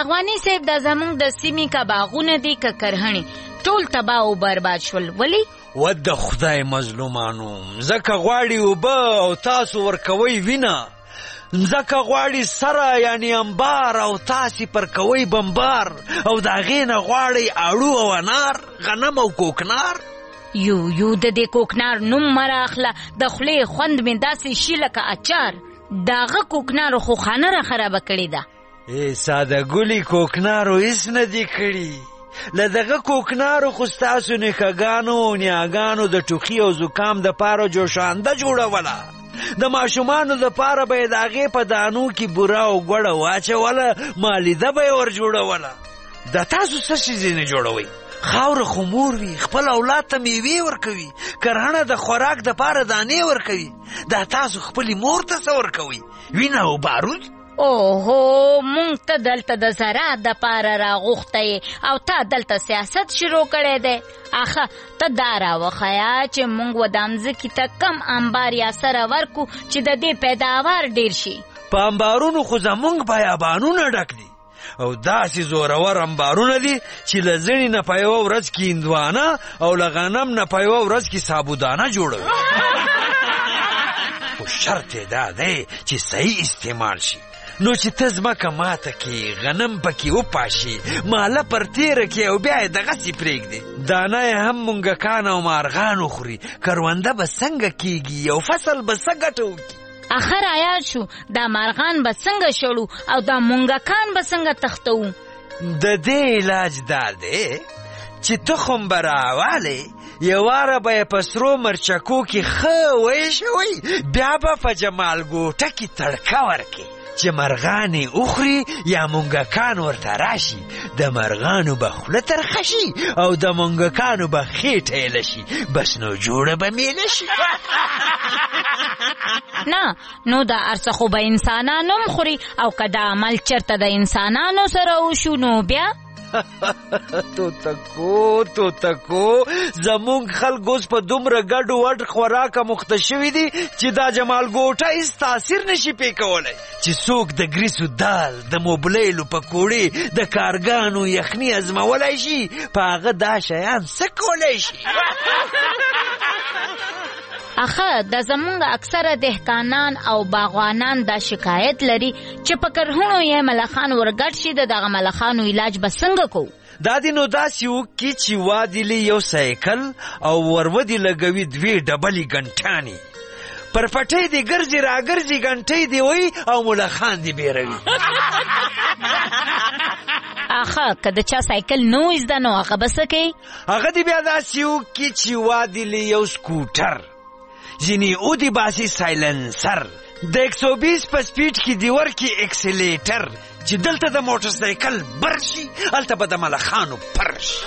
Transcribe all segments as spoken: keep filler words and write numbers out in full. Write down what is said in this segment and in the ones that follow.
باغواني صاحب دا زمونږ د سیمې که باغونه دي که کرهڼې ټول تباه او برباد شول. ولې؟ و د خدای مظلومانو، ځکه غواړي اوبه او تاسو ورکوي وینه، ځکه غواړي سره یعنی انبار او تاسې پر کوي بمبار، او د هغې نه غواړي اړو او انار، غنم او کوکنار. یو یو د دې کوکنار نوم مه راخله، د خولې خوند مې داسې شي لکه اچار. د هغه کوکنارو خو خانه را خرابه کړې ده. ای ساده ګلي، کوکنارو هېڅ نه دي کړي. له دغه کوکنارو خو ستاسو نیکهګانو او نیاګانو د ټوخي او زکام دپاره جوشانده جوړوله. د ماشومانو دپاره به یې د هغې په دانو کې بوره او ګوړه واچوله، مالیده به یې ور جوړوله. د تاسو څه شي ځینې جوړوئ؟ خاوره خو مور وي، خپل اولاد ته میوې ورکوي، کرهڼه د خوراک دپاره دانې ورکوي. دا تاسو خپلې مور ته څه ورکوئ؟ وینه او بارود؟ اوهو، مونږ ته دلته د زراعت دپاره راغوښته یې او تا دلته سیاست شروع کړی دی. اخه ته دا راوښیه چې مونږ و د مځکې ته کم انبار یا سره ورکو چې د دې پیداوار ډېر شي. په انبارونو خو زمونږ بیابانونه ډک دي، او داسې زورور انبارونه دي چې له زړې نه په یوه ورځ کې هندوانه او له غنم نه په یوه ورځ کې سابودانه جوړوي. خو شرط یې دا دی چې صحیح استعمال شي. نو چې ته ځمکه ماته کې غنم پکې وپاشي، ماله پر تیره کې او بیا یې دغسې پرېږدې، دانه یې هم مونږکان او مارغان وخوري، کرونده به څنګه کېږي او فصل به څه ګټه وکړي؟ اخر آیات شو، دا مارغان به څنګه شړو او دا مونږکان به څنګه تختوو؟ د دې علاج دا دی چې تخم به راوالې، یواره به یې په سرو مرچکو کې ښه ویشوئ، بیا به په جمال ګوټه کې تړکه ورکړي چې مرغانې اخري یا مونږکان ورته راشي. د مرغانو به خوله ترخه شي او د مونږکانو به خېټه ایله شي، بس نو جوړه به میله شي. نه، نو دا ارڅه خو به انسانان هم خوري، او که دا عمل چرته د انسانانو سره وشو نو بیا تو تکو تو تکو زمونږ خلک اوس په دومره ګډ وډ خوراکه مخته شوي دي چې دا جمال ګوټه هېڅ تاثیر نشي پې کولی، چې څوک د ګریسو دال، د موبلیلو پکوړې، د کارګانو یخني ازمولی شي، په هغه دا شیان څه کولی شي؟ اخه د زمونږ اکثره دهقانان او باغوانان دا شکایت لري چې په کرهڼو یې ملخان ورګډ شي، د دغه ملخانو علاج به څنګه کوو؟ دا دې نو داسې وکړي چې وادلې یو سایکل او ورودې لګوي دوې ډبلې ګنټانې، پر پټۍ دې ګرځي را ګرځي، ګنټۍ دې وي او ملخان دې بیروي. اخه که د چا سایکل نه وي زده نو هغه به څه کوي؟ هغه دې بیا داسې وکړي چې وادلې یو سکوټر، ځینې او دی باسي سایلنسر، د ایک سو بیس په سپیډ کې دی ورکي اکسلیټر، چې دلته د موټر سایکل بر شي هلته به د ملخانو پر شي.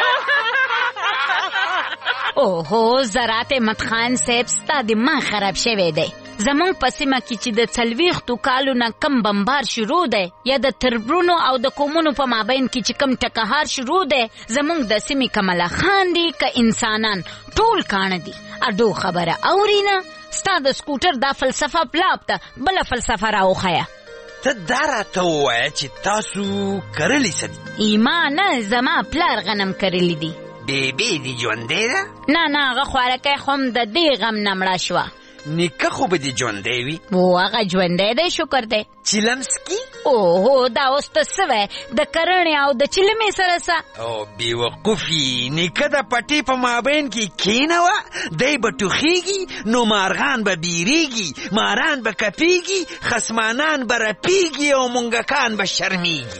اوهو، زراعت متخان صاحب ستا دماغ خراب شوی دی. زمونږ په سیمه کې چې د څلوېښتو کالو نه کم بمبار شروع دی یا د تربرونو او د قومونو په مابین کې چې کم ټکهار شروع دی، زمونږ د سیمې که ملخان دي که انسانان ټول کاڼه دي. اډو خبره اوري نه؟ ستا د سکوټر دا فلسفه پلاب ته بله فلسفه راوښیه. ته دا راته ووایه چې تاسو کرلی څه دي؟ ایما نه، زما پلار غنم کرلی دي. بیبي دي ژوندی ده؟ نه نه، هغه خوارکی خو هم د دې غم نه مړه شوه. نیکه خو به دې ژوندی وي؟ و هغه ژوندی دی، شکر دی. چیلمسکي؟ اوهو، دا اوس ته څه وی؟ د کرهڼې او د چلمې سره څه؟ او بېوقوفي، نیکه د پټې په مابین کې کېنوه، دی به ټوخېږي نو مارغان به بیریږي، ماران به کپېږي، خسمانان به رپېږي او مونږکان به شرمېږي.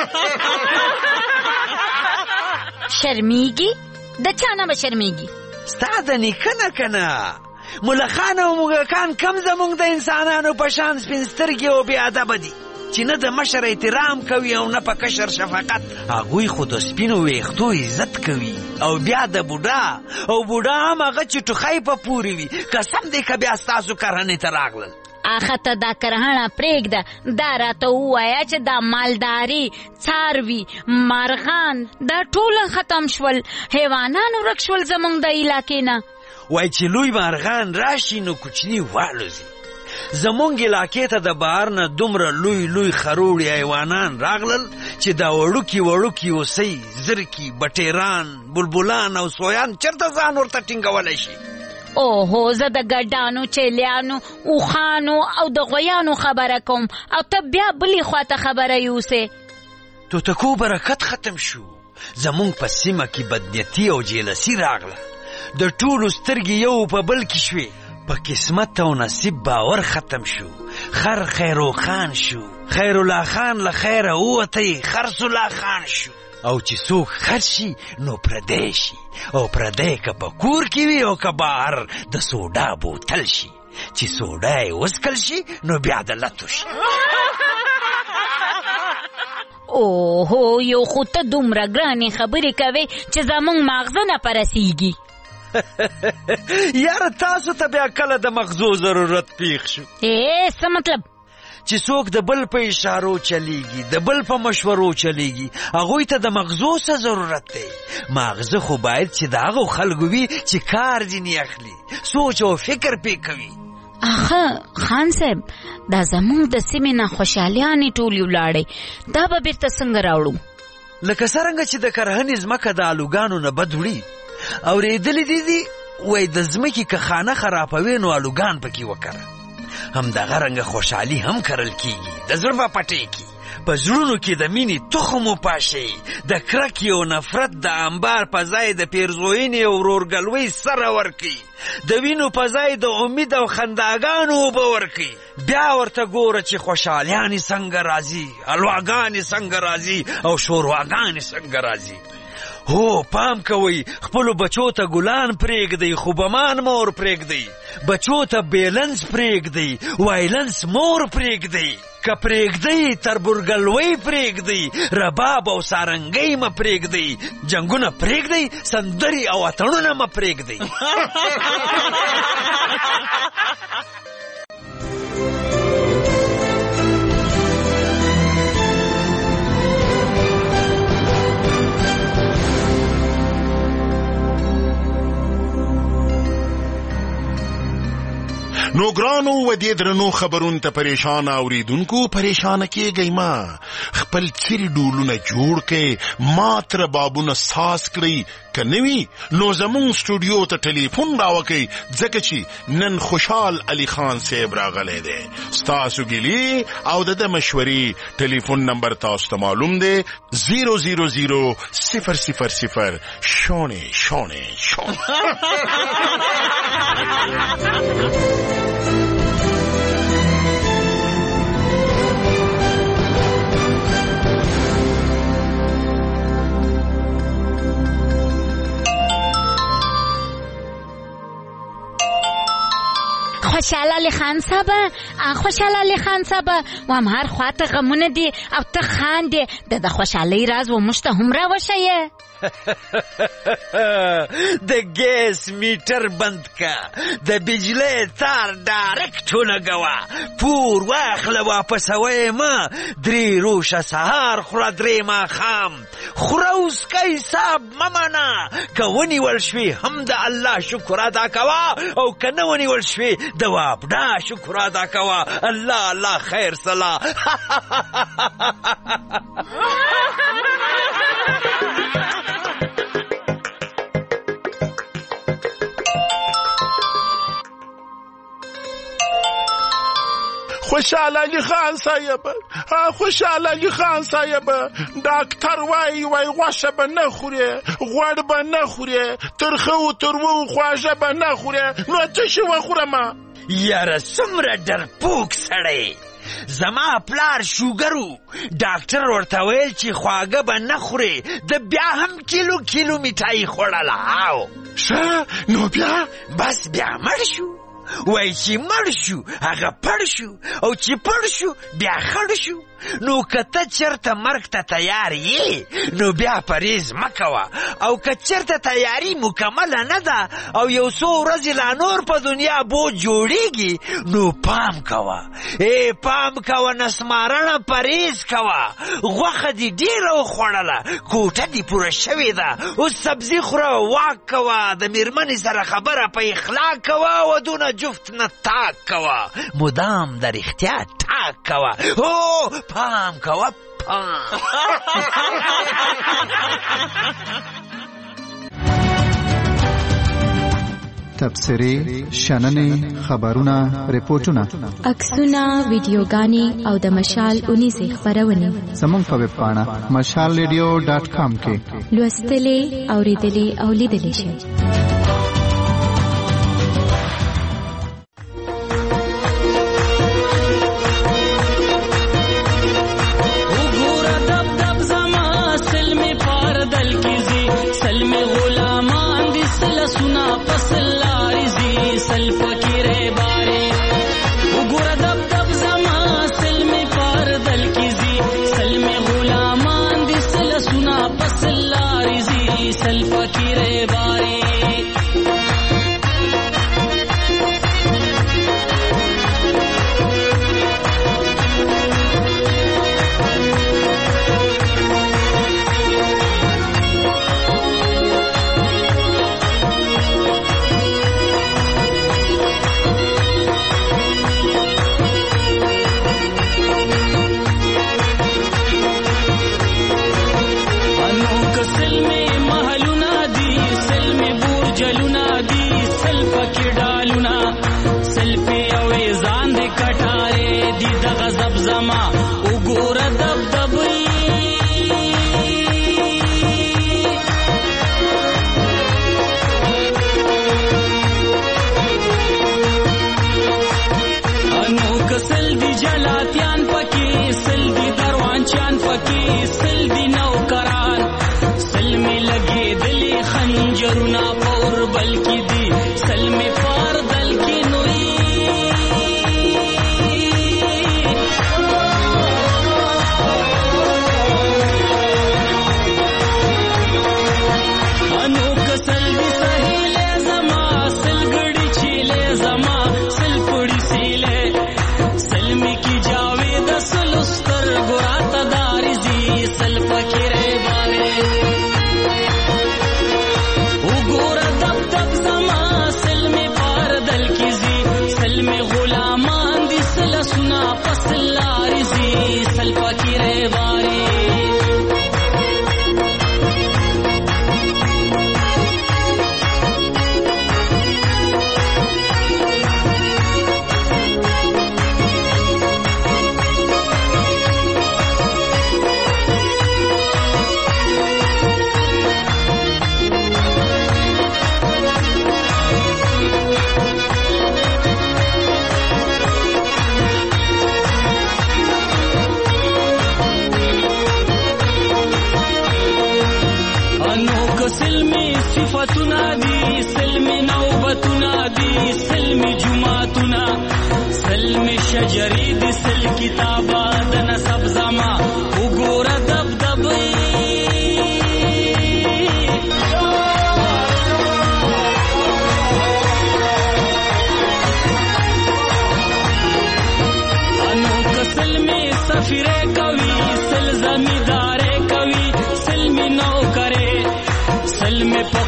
شرمېږي؟ د چا نه به شرمېږي؟ ستا د نیکه نه که نه؟ ملخان او موږکان کم زمونږ د انسانانو په شان سپین سترګې او بې ادبه دي چې نه د مشر احترام کوي او نه په کشر شفقت. هغوی خو د سپینو ویښتو عزت کوي، او بیا د بوډا او بوډا هم هغه چې ټوخی په پورې وي. قسم دی که بیا ستاسو کرهڼې ته راغلل. اخه ته دا کرهڼه پرېږده، دا راته ووایه چې دا مالداري، څاروي، مارغان دا ټول ختم شول، حیوانان ورک شول زمونږ د علاقې نه. وای چې لوی مارغان راشي نو کوچني والوزي. زمونږ علاقې ته د بهر نه دومره لوی لوی خروړي حیوانان راغلل چې دا وړوکي وړوکي اوسۍ زرکي بټیران بلبلان او سویان چېرته ځان ورته ټینګولی شي؟ اوهو زه د ګډانو چیلیانو اوښانو او د غویانو خبره کوم او ته بیا بلې خواته خبره یوسې. توتکو برکت ختم شو. زمونږ په سیمه کې بدنیتي او جیلسي راغله. د ټولو سترګې یو په بل کې شوې. په قسمت او نصیب باور ختم شو. خر خیرو خان شو. خیرالله خان له خیره ووتی خرصالله خان شو. او چې څوک خر شي نو پردی شي، او پردی که په کور کې وي او که بهر د سوډا بوتل شي. چې سوډا یې وڅکل شي نو بیا د لتو شي. اوهو یو خو ته دومره ګرانې خبرې کوې چې زمونږ ماغزه نه پرسیږي. یاره تاسو ته بیا کله د مغزو ضرورت پیښ شو؟ ای څه مطلب؟ چې څوک د بل په اشارو چلیږي، د بل په مشورو چلیږي، هغوی ته د مغزو څه ضرورت دی؟ مغزه خو باید چې د هغو خلکو وي چې کار ځینې اخلي، سوچ او فکر پې کوي. آخه خان صاحب دا زمونږ د سیمې نه خوشحالیانې ټولې ولاړې، دا به بیرته څنګه راوړو؟ لکه څرنګه چې د کرهنې ځمکه د الوګانو نه بد وړي. اورېدلې دي دي وایي د ځمکې که خانه خرابوي نو الوګان پکې وکره. همدغه رنګه خوشحالي هم کرل کیږي، د زړه په پټۍ کې. په زړونو کې د مینې تخم وپاشئ، د کرکې او نفرت د انبار په ځای د پیرزوینې او ورورګلوۍ سره ورکئ، د وینو په ځای د امید او خنداګانو اوبه ورکئ. بیا ورته ګوره چې خوشحالیانې څنګه راځي، الواګانې څنګه راځي او شورواګانې څنګه راځي. هو پام کوئ، خپلو بچو ته ګلان پرېږدئ، خوبمان مور پرېږدئ. بچو ته بیلنس پرېږدئ، وایلنس مور پرېږدئ. که پرېږدئ تربورګلوۍ پرېږدئ، رباب او سارنګۍ مه پرېږدئ. جنګونه پرېږدئ، سندرې او اتڼونه مه پرېږدئ. نو ګرانو و دې درنو خبرون ته پریشان اوریدونکو پریشان کېږئ ما. خپل څیرې ډولونه جوړ کړئ، ماتره بابونه ساز کړئ. که نه وي نو زمونږ سټوډیو ته ټلیفون راوکئ، ځکه چې نن خوشحال علي خان صاحب راغلی دی. ستاسو ګیلې او د ده مشورې ټلیفون نمبر تاسو ته معلوم دی، زیرو زیرو زیرو صفر صفر صفر شونه شونه شونه. خوشحال علي خان صاحبه، خوشحال علي خان صاحبه، وام هر خواته غمونه دي او ته خاندې. د د خوشحالۍ راز و موږ ته هم راوښیه. د ګیس میټر بند که، د بجلی تار ډایرکټ ولګوه، پور واخله واپسوی مه، درې روشه سهار خوره درې ماښام، خوره اوسکۍ حساب مه منه. که ونیول شوې هم د الله شکر ادا کوه، او که نه ونیول شوې د وابډا شکر ادا کوه. الله الله خیر صلا. خوشحال علي خان صاحب، خوشحال علي خان صاحب، ډاکټر وای وای غوښه به نه خورې، غوړ به نه خورې، ترخه و تروه خواږه به نه خورې، نو څه شی وخورم؟ یاره څومره ډرپوک سړی. زما پلار شوګرو، ډاکټر ورته ویل چې خواږه به نه خورې، د بیا هم کیلو کیلو میټایي خوړله. او ښه نو بیا بس بیا مړ شو. وای چې مړ شو هغه پړ شو، او چې پړ شو بیا خړ شو. نو که ته چېرته مرګ ته تیار یې نو بیا پرهیز مه کوه، او که چېرته تیاري مکمله نه ده او یو څو ورځې لا نور په دنیا بوج جوړیږي نو پام کوه. ای پام کوه، نسمارنه پرهیز کوه. غوښه دې ډېره وخوړله، کوټه دې پوره شوې ده، اوس سبزي خوره، واک کوه، د مېرمنې سره خبره په اخلاق کوه، ودونه جفت نه تاک کوه، مدام د رښتیا ټاک کوه. هو پام کوه تبصرې، شننې، خبرونه، ریپورتونه، عکسونه، ویډیوګانې او د مشال اونیزې خپرونې زموږ په ویب پاڼه مشال ریډیو ډاټ کام کې لوستلې، اورېدلې او لیدلې شئ.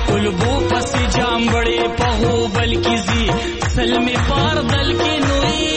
قلبو پس جام بڑے پہو بلکی زی سلمی پار دل کی نوری